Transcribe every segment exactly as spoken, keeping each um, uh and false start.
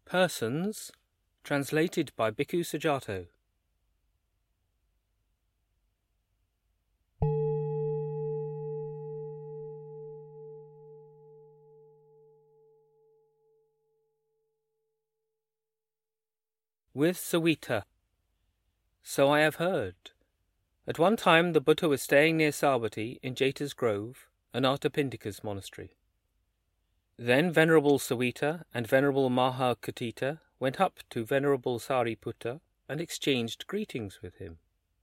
Persons, translated by Bhikkhu Sujato. With Sawita. So I have heard. At one time the Buddha was staying near Savatthi in Jeta's Grove, Anathapindika's monastery. Then Venerable Sawita and Venerable Mahakatita went up to Venerable Sariputta and exchanged greetings with him.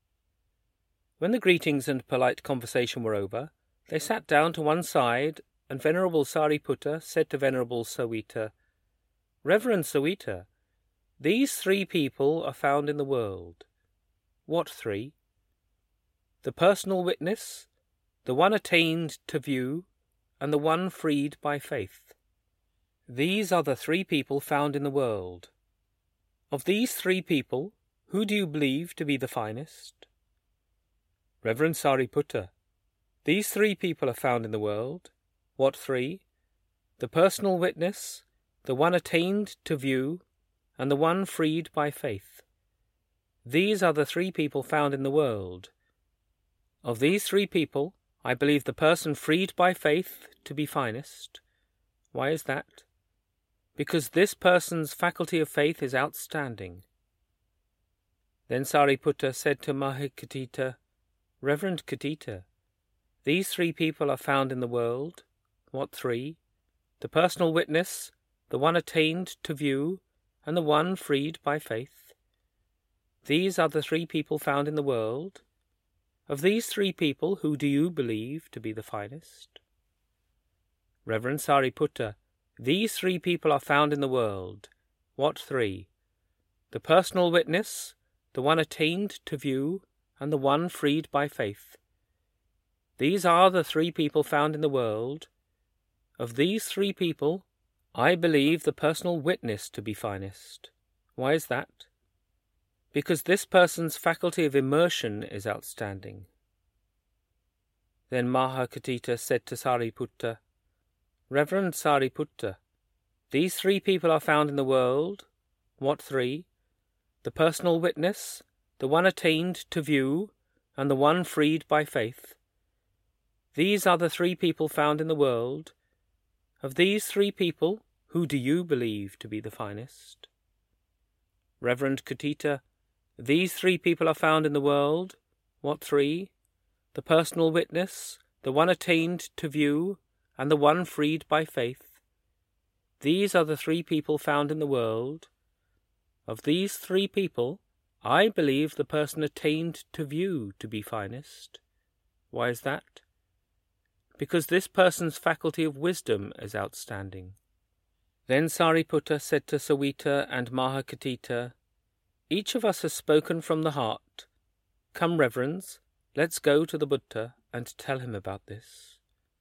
When the greetings and polite conversation were over, they sat down to one side, and Venerable Sariputta said to Venerable Sawita, "Reverend Sawita, these three people are found in the world." "What three?" "The personal witness, the one attained to view, and the one freed by faith. These are the three people found in the world. Of these three people, who do you believe to be the finest?" "Reverend Sariputta, these three people are found in the world." "What three?" "The personal witness, the one attained to view, and the one freed by faith. These are the three people found in the world. Of these three people, I believe the person freed by faith to be finest." "Why is that?" "Because this person's faculty of faith is outstanding." Then Sariputta said to Mahakatita, "Reverend Katita, these three people are found in the world." "What three?" "The personal witness, the one attained to view, and the one freed by faith. These are the three people found in the world. Of these three people, who do you believe to be the finest?" "Reverend Sariputta, these three people are found in the world." "What three?" "The personal witness, the one attained to view, and the one freed by faith. These are the three people found in the world. Of these three people, I believe the personal witness to be finest." "Why is that?" "Because this person's faculty of immersion is outstanding." Then Mahakatita said to Sariputta, "Reverend Sariputta, these three people are found in the world." "What three?" "The personal witness, the one attained to view, and the one freed by faith. These are the three people found in the world. Of these three people, who do you believe to be the finest?" "Reverend Katita, these three people are found in the world." "What three?" "The personal witness, the one attained to view, and the one freed by faith. These are the three people found in the world. Of these three people, I believe the person attained to view to be finest." "Why is that?" "Because this person's faculty of wisdom is outstanding." Then Sariputta said to Sawita and Mahakatita, "Each of us has spoken from the heart. Come, reverends, let's go to the Buddha and tell him about this.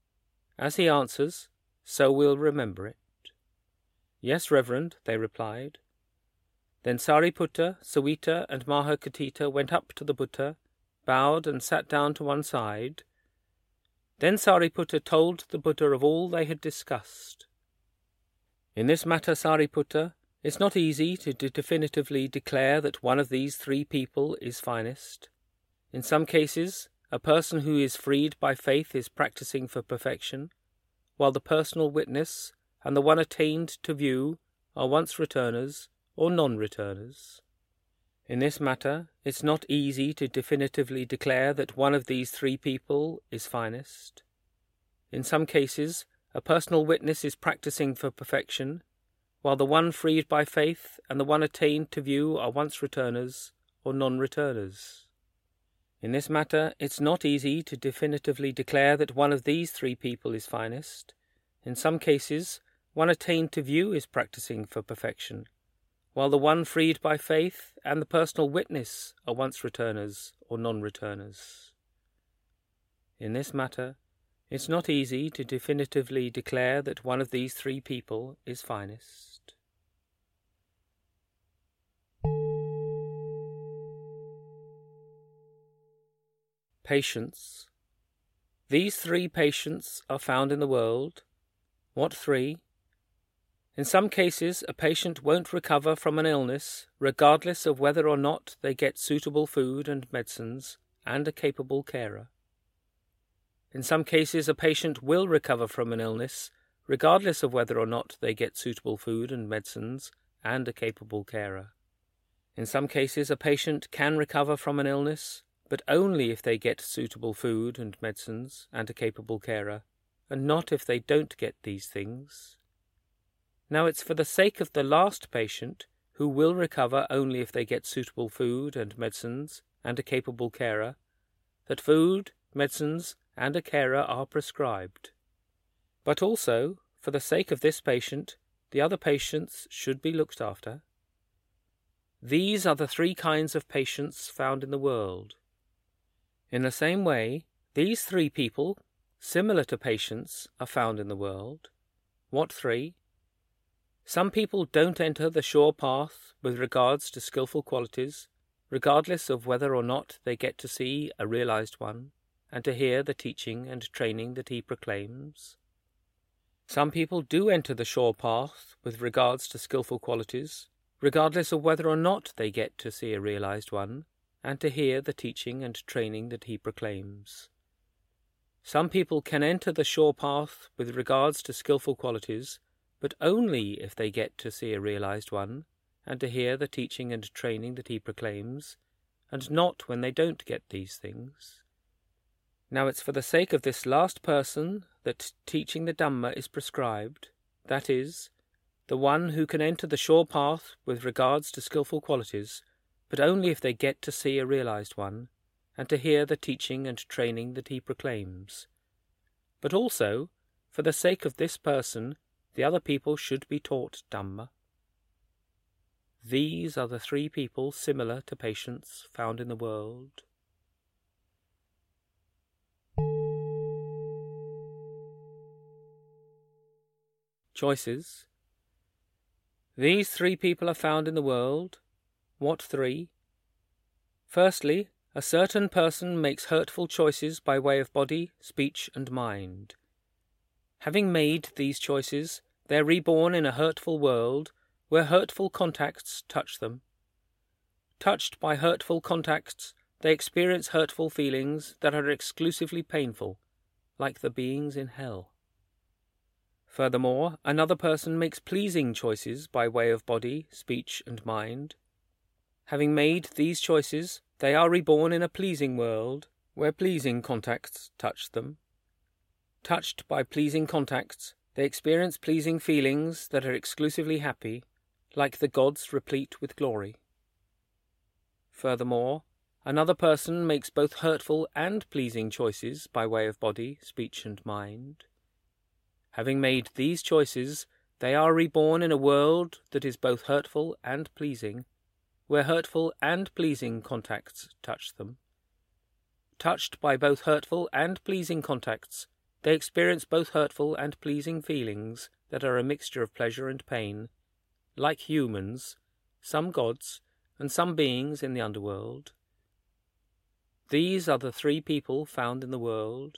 As he answers, so we'll remember it." "Yes, reverend," they replied. Then Sariputta, Sawita, and Mahakatita went up to the Buddha, bowed and sat down to one side. Then Sariputta told the Buddha of all they had discussed. "In this matter, Sariputta, it's not easy to de- definitively declare that one of these three people is finest. In some cases, a person who is freed by faith is practicing for perfection, while the personal witness and the one attained to view are once returners or non-returners. In this matter, it's not easy to definitively declare that one of these three people is finest. In some cases, a personal witness is practicing for perfection, while the one freed by faith and the one attained to view are once returners or non-returners. In this matter, it's not easy to definitively declare that one of these three people is finest. In some cases, one attained to view is practicing for perfection, while the one freed by faith and the personal witness are once returners or non-returners. In this matter, it's not easy to definitively declare that one of these three people is finest." Patience. These three patients are found in the world. What three? In some cases, a patient won't recover from an illness, regardless of whether or not they get suitable food and medicines and a capable carer. In some cases, a patient will recover from an illness, regardless of whether or not they get suitable food and medicines and a capable carer. In some cases, a patient can recover from an illness, but only if they get suitable food and medicines and a capable carer, and not if they don't get these things. Now it's for the sake of the last patient, who will recover only if they get suitable food and medicines and a capable carer, that food, medicines, and a carer are prescribed. But also, for the sake of this patient, the other patients should be looked after. These are the three kinds of patients found in the world. In the same way, these three people, similar to patients, are found in the world. What three? Some people don't enter the sure path with regards to skillful qualities, regardless of whether or not they get to see a realized one, and to hear the teaching and training that he proclaims. Some people do enter the sure path with regards to skillful qualities, regardless of whether or not they get to see a realized one, and to hear the teaching and training that he proclaims. Some people can enter the sure path with regards to skillful qualities, but only if they get to see a realized one, and to hear the teaching and training that he proclaims, and not when they don't get these things. Now it's for the sake of this last person that teaching the Dhamma is prescribed, that is, the one who can enter the sure path with regards to skillful qualities, but only if they get to see a realized one, and to hear the teaching and training that he proclaims. But also, for the sake of this person, the other people should be taught Dhamma. These are the three people similar to patients found in the world. Choices. These three people are found in the world. What three? Firstly, a certain person makes hurtful choices by way of body, speech, and mind. Having made these choices, they are reborn in a hurtful world, where hurtful contacts touch them. Touched by hurtful contacts, they experience hurtful feelings that are exclusively painful, like the beings in hell. Furthermore, another person makes pleasing choices by way of body, speech, and mind. Having made these choices, they are reborn in a pleasing world, where pleasing contacts touch them. Touched by pleasing contacts, they experience pleasing feelings that are exclusively happy, like the gods replete with glory. Furthermore, another person makes both hurtful and pleasing choices by way of body, speech, and mind. Having made these choices, they are reborn in a world that is both hurtful and pleasing, where hurtful and pleasing contacts touch them. Touched by both hurtful and pleasing contacts, they experience both hurtful and pleasing feelings that are a mixture of pleasure and pain, like humans, some gods, and some beings in the underworld. These are the three people found in the world.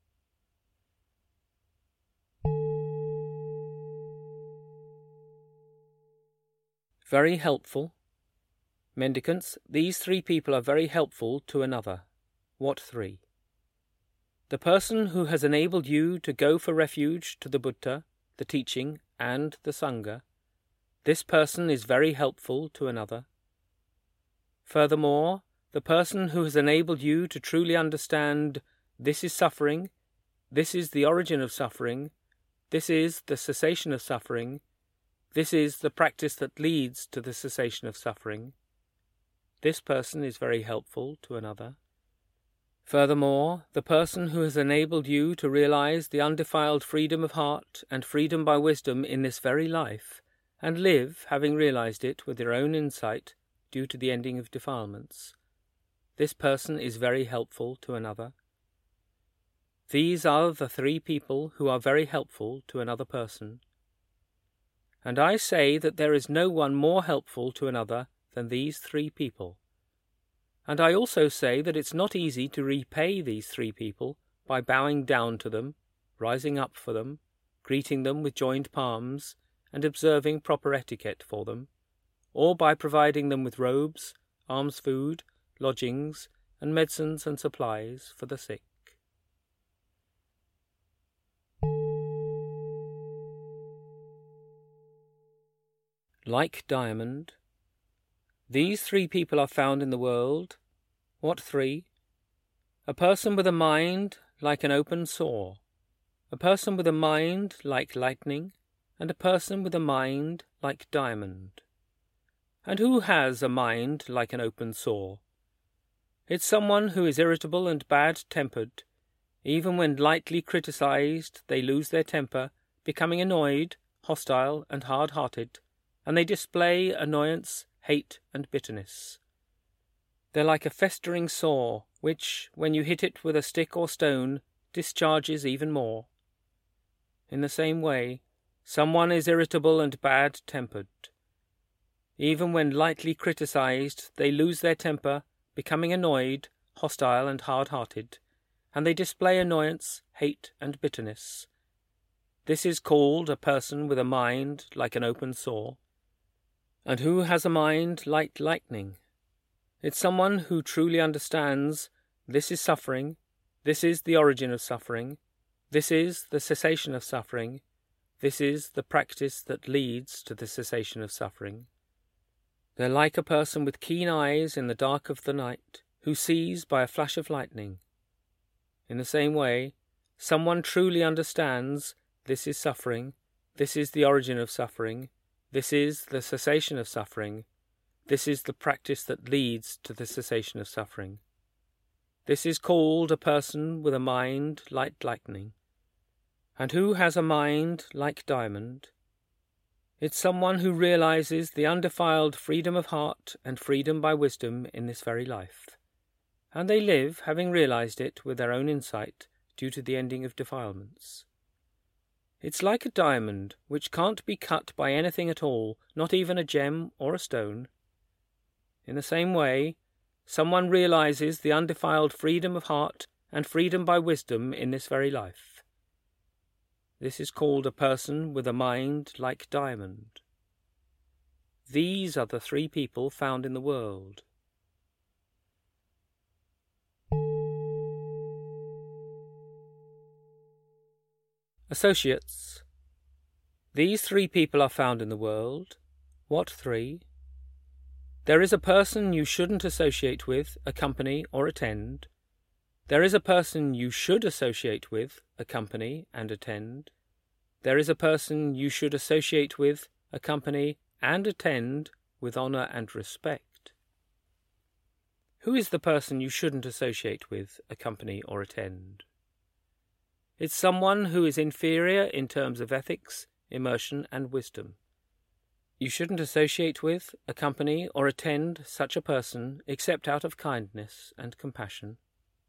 Very helpful. Mendicants, these three people are very helpful to another. What three? The person who has enabled you to go for refuge to the Buddha, the teaching, and the Sangha, this person is very helpful to another. Furthermore, the person who has enabled you to truly understand this is suffering, this is the origin of suffering, this is the cessation of suffering, this is the practice that leads to the cessation of suffering, this person is very helpful to another. Furthermore, the person who has enabled you to realize the undefiled freedom of heart and freedom by wisdom in this very life, and live, having realized it with your own insight, due to the ending of defilements, this person is very helpful to another. These are the three people who are very helpful to another person. And I say that there is no one more helpful to another than these three people. And I also say that it's not easy to repay these three people by bowing down to them, rising up for them, greeting them with joined palms, and observing proper etiquette for them, or by providing them with robes, alms food, lodgings, and medicines and supplies for the sick. Like diamond. These three people are found in the world. What three? A person with a mind like an open sore, a person with a mind like lightning, and a person with a mind like diamond. And who has a mind like an open sore? It's someone who is irritable and bad-tempered. Even when lightly criticized, they lose their temper, becoming annoyed, hostile, and hard-hearted, and they display annoyance, hate, and bitterness. They're like a festering sore, which, when you hit it with a stick or stone, discharges even more. In the same way, someone is irritable and bad-tempered. Even when lightly criticized, they lose their temper, becoming annoyed, hostile, and hard-hearted, and they display annoyance, hate, and bitterness. This is called a person with a mind like an open sore. And who has a mind like lightning? It's someone who truly understands this is suffering, this is the origin of suffering, this is the cessation of suffering, this is the practice that leads to the cessation of suffering. They're like a person with keen eyes in the dark of the night, who sees by a flash of lightning. In the same way, someone truly understands this is suffering, this is the origin of suffering, this is the cessation of suffering, this is the practice that leads to the cessation of suffering. This is called a person with a mind like lightning. And who has a mind like diamond? It's someone who realizes the undefiled freedom of heart and freedom by wisdom in this very life. And they live, having realized it with their own insight, due to the ending of defilements. It's like a diamond, which can't be cut by anything at all, not even a gem or a stone. In the same way, someone realizes the undefiled freedom of heart and freedom by wisdom in this very life. This is called a person with a mind like diamond. These are the three people found in the world. Associates. These three people are found in the world. What three? There is a person you shouldn't associate with, accompany, or attend. There is a person you should associate with, accompany, and attend. There is a person you should associate with, accompany, and attend with honour and respect. Who is the person you shouldn't associate with, accompany, or attend? It's someone who is inferior in terms of ethics, immersion, and wisdom. You shouldn't associate with, accompany, or attend such a person except out of kindness and compassion.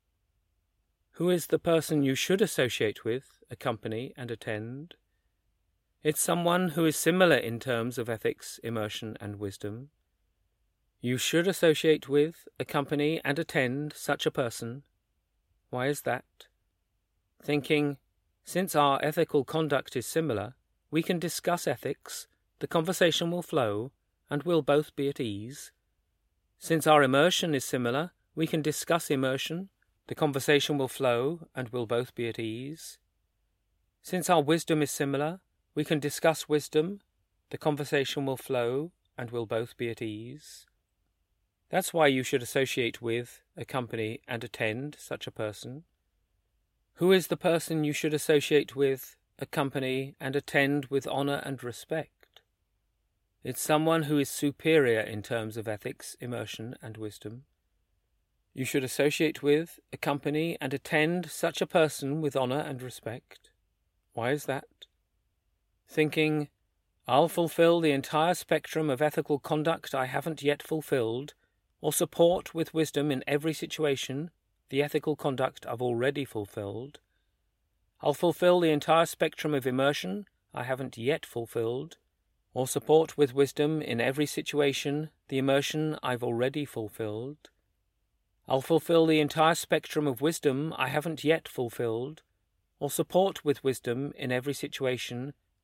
Who is the person you should associate with, accompany, and attend? It's someone who is similar in terms of ethics, immersion, and wisdom. You should associate with, accompany, and attend such a person. Why is that? Thinking, since our ethical conduct is similar, we can discuss ethics, the conversation will flow, and we'll both be at ease. Since our immersion is similar, we can discuss immersion, the conversation will flow, and we'll both be at ease. Since our wisdom is similar, we can discuss wisdom, the conversation will flow, and we'll both be at ease. That's why you should associate with, accompany, and attend such a person. Who is the person you should associate with, accompany, and attend with honour and respect? It's someone who is superior in terms of ethics, immersion, and wisdom. You should associate with, accompany, and attend such a person with honour and respect. Why is that? Thinking, I'll fulfil the entire spectrum of ethical conduct I haven't yet fulfilled, or support with wisdom in every situation the ethical conduct I've already fulfilled. I'll fulfill the entire spectrum of immersion I haven't yet fulfilled, or support with wisdom in every situation the immersion I've already fulfilled. I'll fulfill the entire spectrum of wisdom I haven't yet fulfilled, or support with wisdom in every situation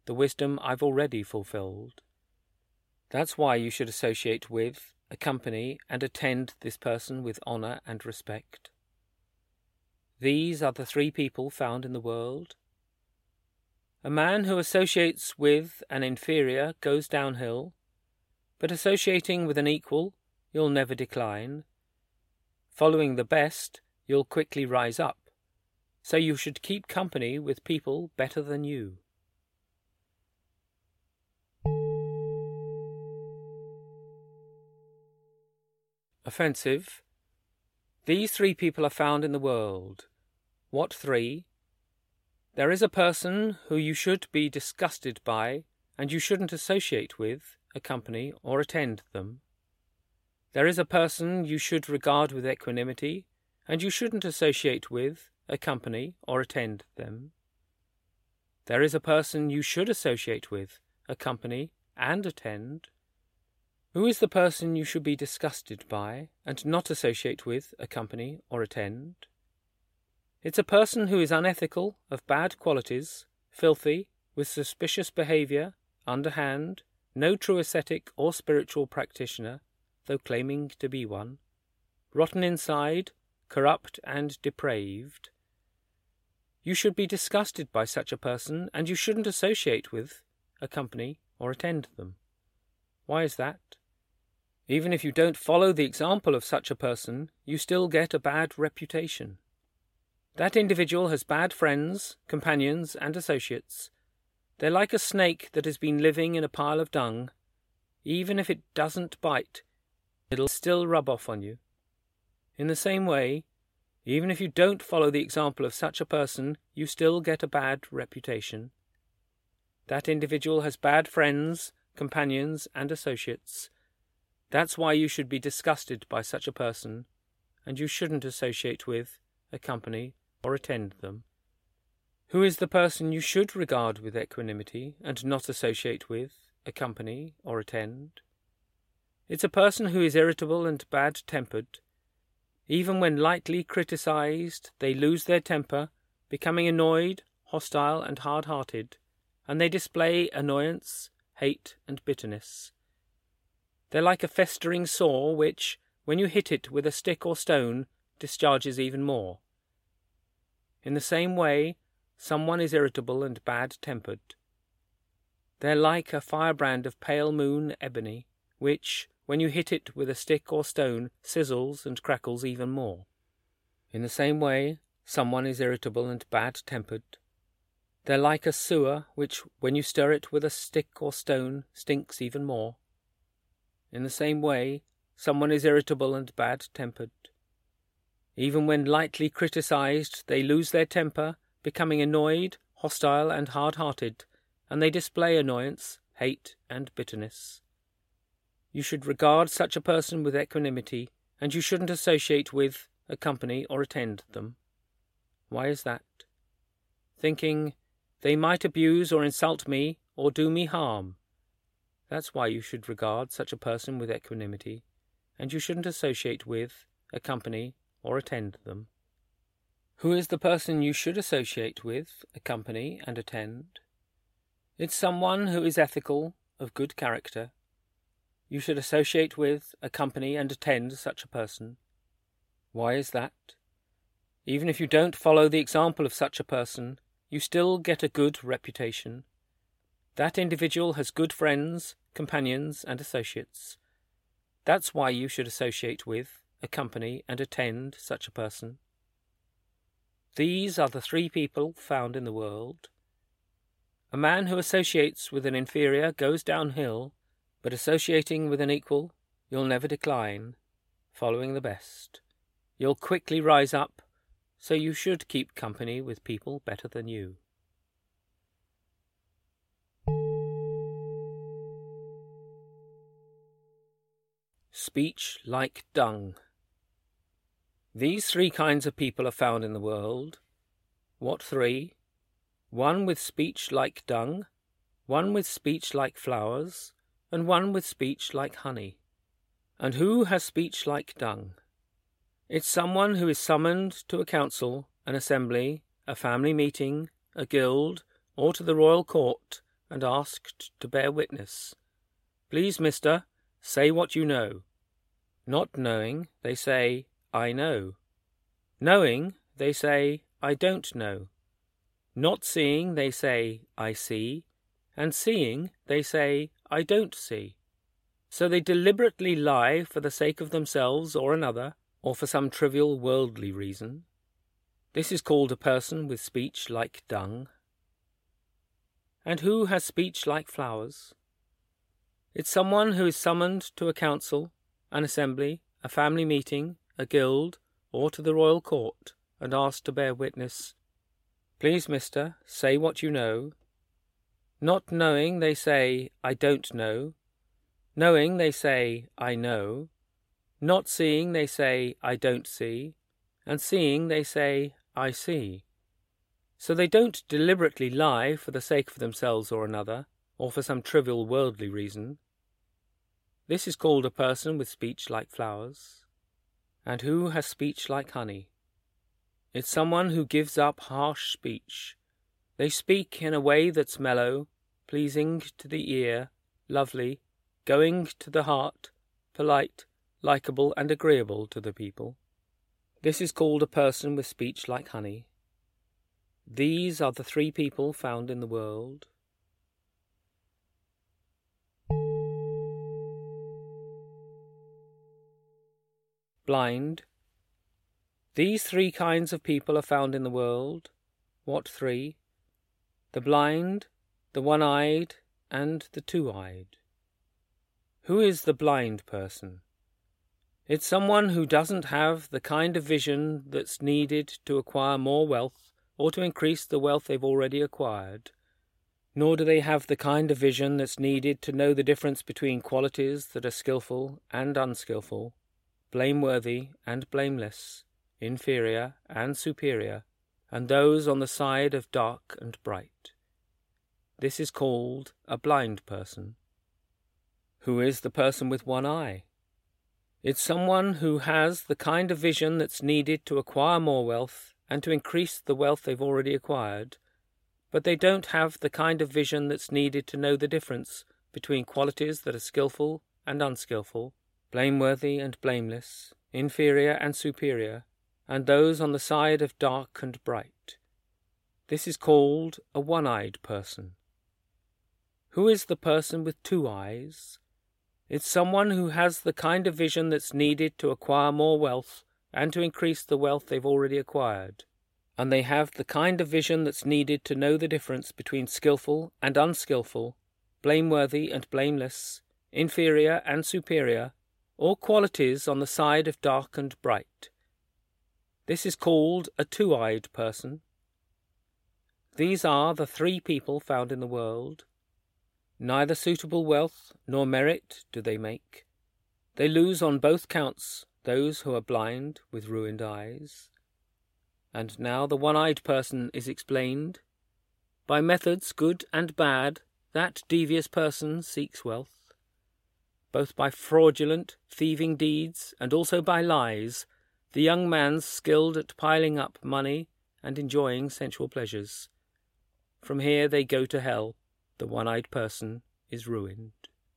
the wisdom I've already fulfilled. That's why you should associate with, accompany, and attend this person with honour and respect. These are the three people found in the world. A man who associates with an inferior goes downhill, but associating with an equal, you'll never decline. Following the best, you'll quickly rise up, so you should keep company with people better than you. Offensive. These three people are found in the world. What three? There is a person who you should be disgusted by, and you shouldn't associate with, accompany, or attend them. There is a person you should regard with equanimity, and you shouldn't associate with, accompany, or attend them. There is a person you should associate with, accompany, and attend. Who is the person you should be disgusted by, and not associate with, accompany, or attend? It's a person who is unethical, of bad qualities, filthy, with suspicious behaviour, underhand, no true ascetic or spiritual practitioner, though claiming to be one, rotten inside, corrupt and depraved. You should be disgusted by such a person, and you shouldn't associate with, accompany, or attend them. Why is that? Even if you don't follow the example of such a person, you still get a bad reputation. That individual has bad friends, companions, and associates. They're like a snake that has been living in a pile of dung. Even if it doesn't bite, it'll still rub off on you. In the same way, even if you don't follow the example of such a person, you still get a bad reputation. That individual has bad friends, companions, and associates. That's why you should be disgusted by such a person, and you shouldn't associate with, accompany, or attend them. Who is the person you should regard with equanimity, and not associate with, accompany, or attend? It's a person who is irritable and bad-tempered. Even when lightly criticised, they lose their temper, becoming annoyed, hostile, and hard-hearted, and they display annoyance, hate, and bitterness. They're like a festering sore which, when you hit it with a stick or stone, discharges even more. In the same way, someone is irritable and bad-tempered. They're like a firebrand of pale moon ebony, which, when you hit it with a stick or stone, sizzles and crackles even more. In the same way, someone is irritable and bad-tempered. They're like a sewer, which, when you stir it with a stick or stone, stinks even more. In the same way, someone is irritable and bad-tempered. Even when lightly criticised, they lose their temper, becoming annoyed, hostile, and hard-hearted, and they display annoyance, hate, and bitterness. You should regard such a person with equanimity, and you shouldn't associate with, accompany, or attend them. Why is that? Thinking, they might abuse or insult me, or do me harm. That's why you should regard such a person with equanimity, and you shouldn't associate with, accompany, or attend them. Who is the person you should associate with, accompany, and attend? It's someone who is ethical, of good character. You should associate with, accompany, and attend such a person. Why is that? Even if you don't follow the example of such a person, you still get a good reputation. That individual has good friends, companions, and associates. That's why you should associate with, accompany, and attend such a person. These are the three people found in the world. A man who associates with an inferior goes downhill, but associating with an equal, you'll never decline, following the best. You'll quickly rise up, so you should keep company with people better than you. Speech like dung. These three kinds of people are found in the world. What three? One with speech like dung, one with speech like flowers, and one with speech like honey. And who has speech like dung? It's someone who is summoned to a council, an assembly, a family meeting, a guild, or to the royal court, and asked to bear witness. Please, mister, say what you know. Not knowing, they say, I know. Knowing, they say, I don't know. Not seeing, they say, I see. And seeing, they say, I don't see. So they deliberately lie for the sake of themselves or another, or for some trivial worldly reason. This is called a person with speech like dung. And who has speech like flowers? It's someone who is summoned to a council, an assembly, a family meeting, a guild, or to the royal court, and asked to bear witness. Please, mister, say what you know. Not knowing, they say, I don't know. Knowing, they say, I know. Not seeing, they say, I don't see. And seeing, they say, I see. So they don't deliberately lie for the sake of themselves or another, or for some trivial worldly reason. This is called a person with speech like flowers. And who has speech like honey? It's someone who gives up harsh speech. They speak in a way that's mellow, pleasing to the ear, lovely, going to the heart, polite, likeable and agreeable to the people. This is called a person with speech like honey. These are the three people found in the world. Blind. These three kinds of people are found in the world. What three? The blind, the one-eyed, and the two-eyed. Who is the blind person? It's someone who doesn't have the kind of vision that's needed to acquire more wealth or to increase the wealth they've already acquired, nor do they have the kind of vision that's needed to know the difference between qualities that are skilful and unskilful, blameworthy and blameless, inferior and superior, and those on the side of dark and bright. This is called a blind person. Who is the person with one eye? It's someone who has the kind of vision that's needed to acquire more wealth and to increase the wealth they've already acquired, but they don't have the kind of vision that's needed to know the difference between qualities that are skilful and unskilful, blameworthy and blameless, inferior and superior, and those on the side of dark and bright. This is called a one-eyed person. Who is the person with two eyes? It's someone who has the kind of vision that's needed to acquire more wealth and to increase the wealth they've already acquired, and they have the kind of vision that's needed to know the difference between skilful and unskilful, blameworthy and blameless, inferior and superior, or qualities on the side of dark and bright. This is called a two-eyed person. These are the three people found in the world. Neither suitable wealth nor merit do they make. They lose on both counts those who are blind with ruined eyes. And now the one-eyed person is explained. By methods good and bad, that devious person seeks wealth. Both by fraudulent, thieving deeds and also by lies, the young man's skilled at piling up money and enjoying sensual pleasures. From here they go to hell. The one-eyed person is ruined.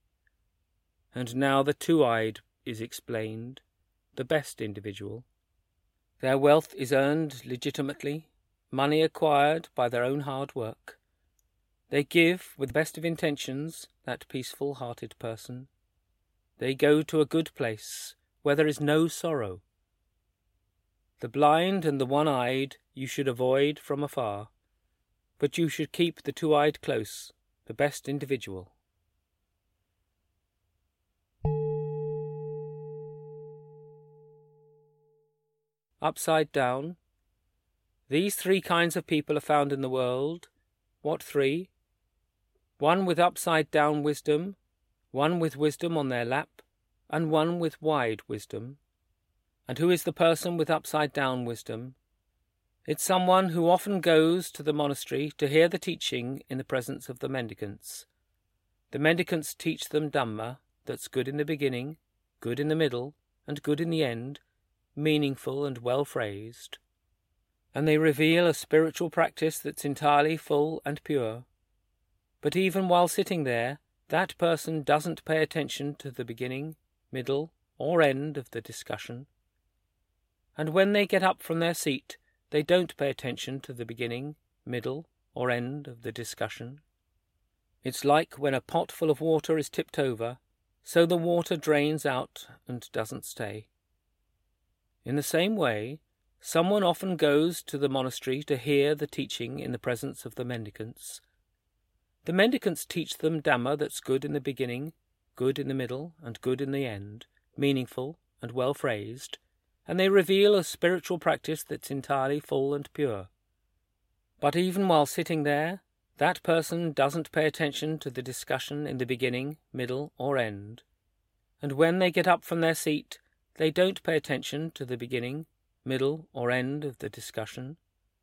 And now the two-eyed is explained, the best individual. Their wealth is earned legitimately, money acquired by their own hard work. They give with the best of intentions, that peaceful-hearted person. They go to a good place, where there is no sorrow. The blind and the one-eyed you should avoid from afar, but you should keep the two-eyed close, the best individual. Upside down. These three kinds of people are found in the world. What three? One with upside-down wisdom, one with wisdom on their lap, and one with wide wisdom. And who is the person with upside-down wisdom? It's someone who often goes to the monastery to hear the teaching in the presence of the mendicants. The mendicants teach them Dhamma, that's good in the beginning, good in the middle, and good in the end, meaningful and well phrased. And they reveal a spiritual practice that's entirely full and pure. But even while sitting there, that person doesn't pay attention to the beginning, middle, or end of the discussion. And when they get up from their seat, they don't pay attention to the beginning, middle, or end of the discussion. It's like when a pot full of water is tipped over, so the water drains out and doesn't stay. In the same way, someone often goes to the monastery to hear the teaching in the presence of the mendicants. The mendicants teach them Dhamma that's good in the beginning, good in the middle, and good in the end, meaningful and well phrased, and they reveal a spiritual practice that's entirely full and pure. But even while sitting there, that person doesn't pay attention to the discussion in the beginning, middle, or end. And when they get up from their seat, they don't pay attention to the beginning, middle, or end of the discussion.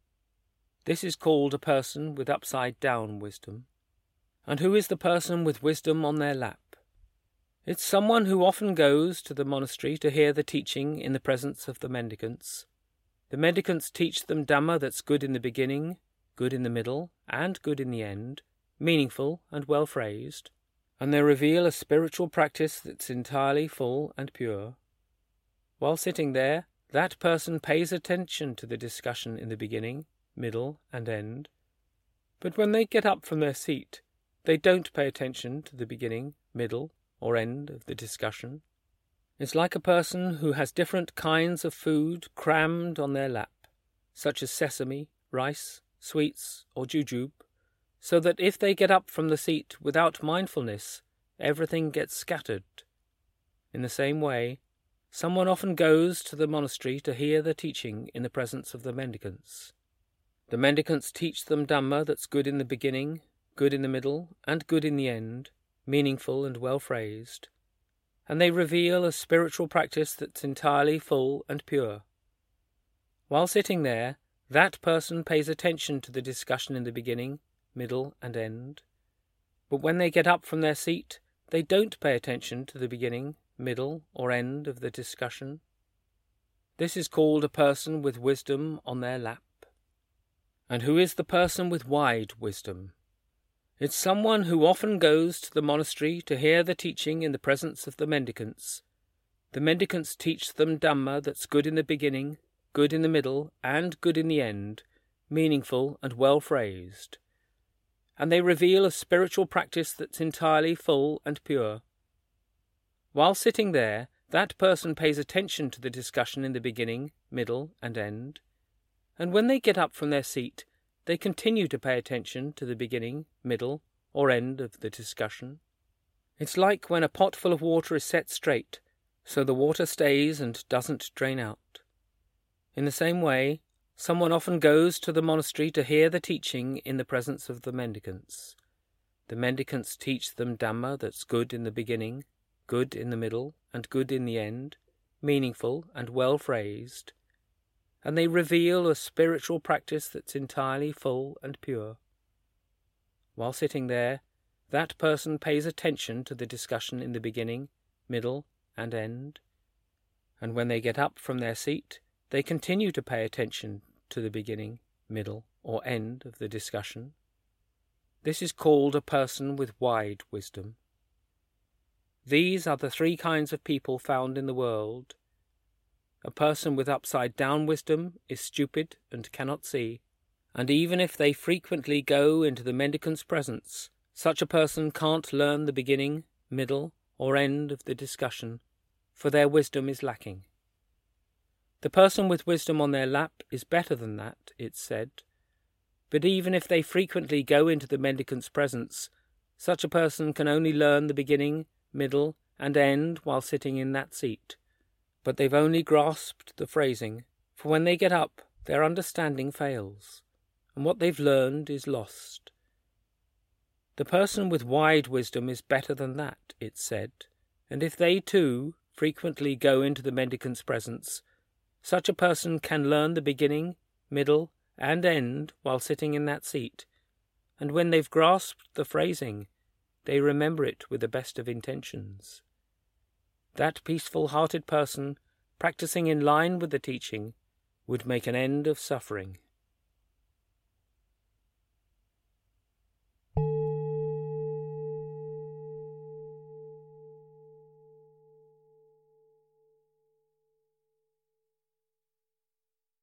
This is called a person with upside-down wisdom. And who is the person with wisdom on their lap? It's someone who often goes to the monastery to hear the teaching in the presence of the mendicants. The mendicants teach them Dhamma that's good in the beginning, good in the middle, and good in the end, meaningful and well phrased, and they reveal a spiritual practice that's entirely full and pure. While sitting there, that person pays attention to the discussion in the beginning, middle, and end, but when they get up from their seat, they don't pay attention to the beginning, middle, or end of the discussion. It's like a person who has different kinds of food crammed on their lap, such as sesame, rice, sweets, or jujube, so that if they get up from the seat without mindfulness, everything gets scattered. In the same way, someone often goes to the monastery to hear the teaching in the presence of the mendicants. The mendicants teach them Dhamma that's good in the beginning, good in the middle, and good in the end, meaningful and well phrased, and they reveal a spiritual practice that's entirely full and pure. While sitting there, that person pays attention to the discussion in the beginning, middle, and end, but when they get up from their seat, they don't pay attention to the beginning, middle, or end of the discussion. This is called a person with wisdom on their lap. And who is the person with wide wisdom? It's someone who often goes to the monastery to hear the teaching in the presence of the mendicants. The mendicants teach them Dhamma that's good in the beginning, good in the middle, and good in the end, meaningful and well phrased, and they reveal a spiritual practice that's entirely full and pure. While sitting there, that person pays attention to the discussion in the beginning, middle, and end, and when they get up from their seat, they continue to pay attention to the beginning, middle, or end of the discussion. It's like when a pot full of water is set straight, so the water stays and doesn't drain out. In the same way, someone often goes to the monastery to hear the teaching in the presence of the mendicants. The mendicants teach them Dhamma that's good in the beginning, good in the middle, and good in the end, meaningful and well phrased, and they reveal a spiritual practice that's entirely full and pure. While sitting there, that person pays attention to the discussion in the beginning, middle, and end, and when they get up from their seat, they continue to pay attention to the beginning, middle, or end of the discussion. This is called a person with wide wisdom. These are the three kinds of people found in the world. A person with upside-down wisdom is stupid and cannot see, and even if they frequently go into the mendicant's presence, such a person can't learn the beginning, middle, or end of the discussion, for their wisdom is lacking. The person with wisdom on their lap is better than that, it's said, but even if they frequently go into the mendicant's presence, such a person can only learn the beginning, middle, and end while sitting in that seat. But they've only grasped the phrasing, for when they get up, their understanding fails, and what they've learned is lost. The person with wide wisdom is better than that, it's said, and if they too frequently go into the mendicant's presence, such a person can learn the beginning, middle, and end while sitting in that seat, and when they've grasped the phrasing, they remember it with the best of intentions. That peaceful-hearted person, practicing in line with the teaching, would make an end of suffering.